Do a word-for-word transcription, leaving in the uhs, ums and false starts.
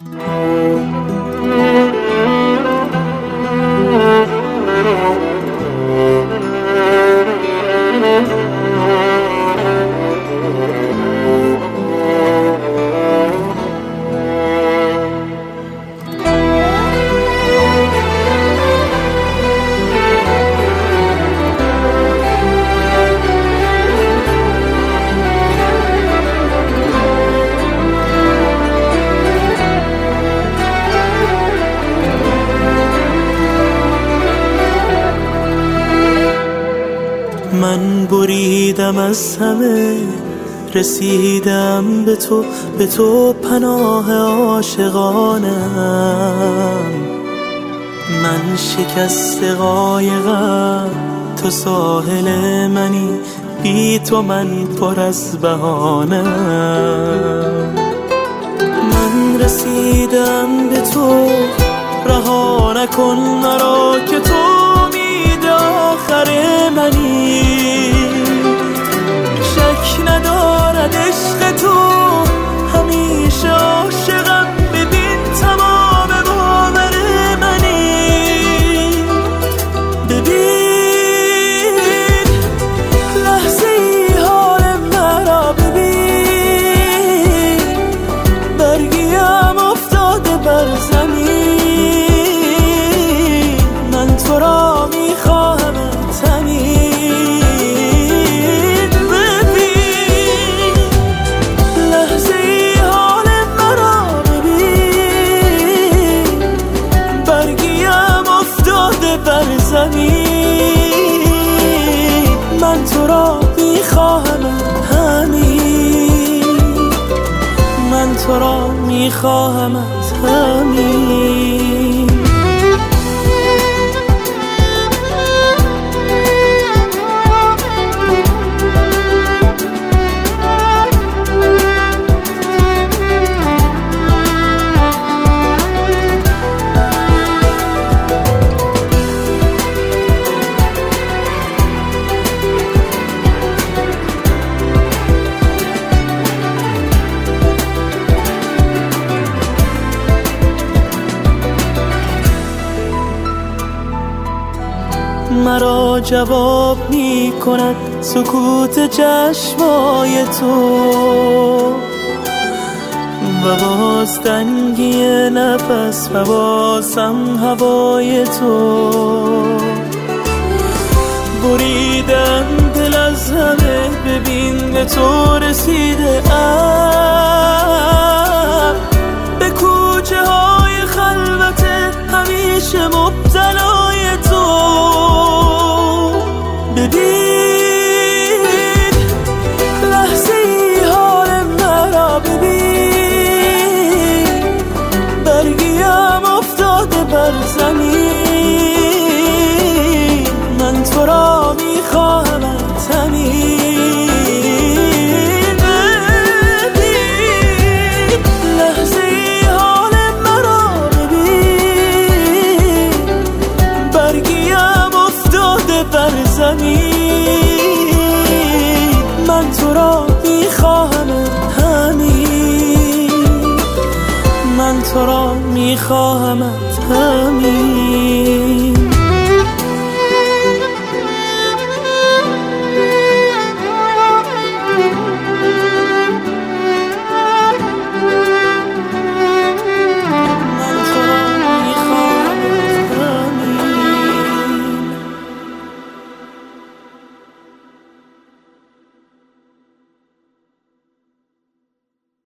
من بریدم از همه، رسیدم به تو، به تو پناه عاشقانم. من شکست قایقم، تو ساحل منی، بی تو من پر از بهانم. من رسیدم به تو، رها نکن مرا که تو امید آخر منی. شک ندارد عشق تو، همیشه عاشقم، ببین تمام باور منی. ببین لحظه ای حال مرا، ببین برگیم افتاده بر زمین. من تو را میخواهمت همین. ببین لحظه ای حال مرا، ببین برگیم افتاده بر زمین. من تو را میخواهمت همین. من تو را میخواهمت همین. مرا جواب می کند سکوت چشمای تو، و باز تنگی نفس و بازم هوای تو. بریدم دل از همه، ببین به تو رسیده ام. به کوچه های خلوت همیشه مبتلای تو. ببین لحظه ای حال مرا، ببین برگیم افتاده بر زمین. من تو را میخواهمت همین. ببین لحظه ای حال مرا، ببین برگیم افتاده بر زمین. من تو را میخواهمت همین. من تو را میخواهمت همین.